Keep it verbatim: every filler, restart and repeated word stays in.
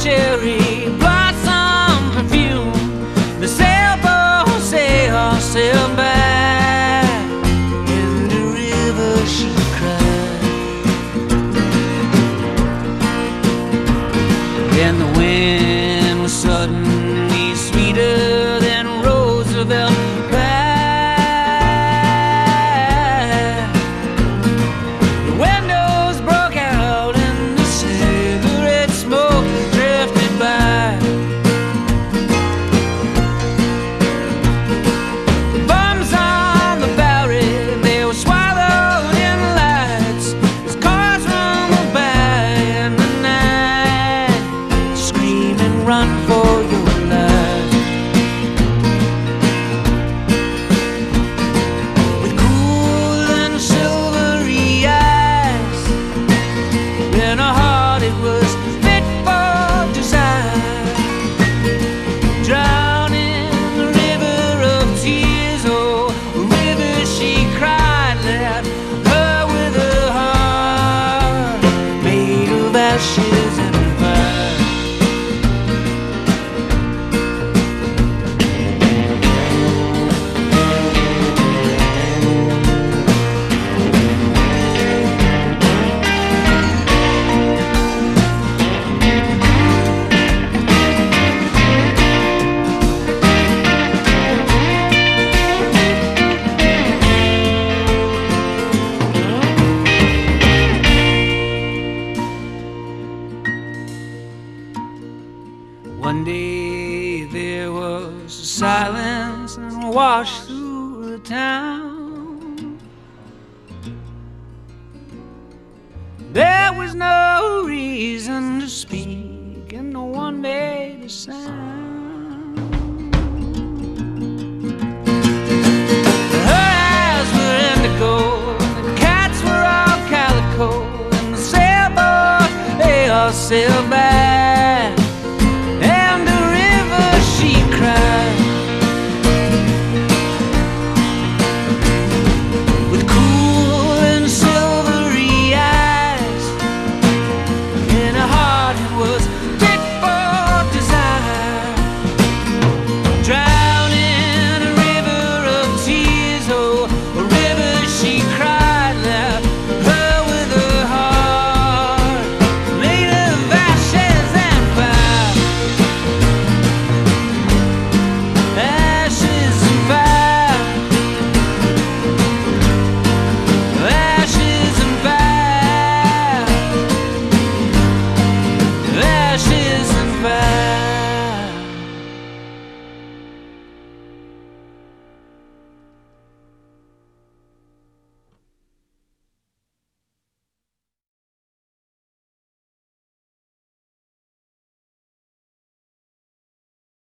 cherry blossom perfume. The sailboat sail sailed by, in the river she cried. And the wind was suddenly sweeter than Roosevelt pie. The windows broke out and the cigarette smoke drifted by. The bums on the Bowery, they were swallowed in the lights as cars rumbled by in the night, screaming, run for your life. With cool and silvery eyes, in her heart it was fit for desire. Drown in the river of tears, oh, river she cried, left her with her heart made of ashes and fire. One day there was a silence and washed through the town. There was no reason to speak and no one made a sound. Her eyes were indigo, the cats were all calico, and the sailboat, they all sailed by.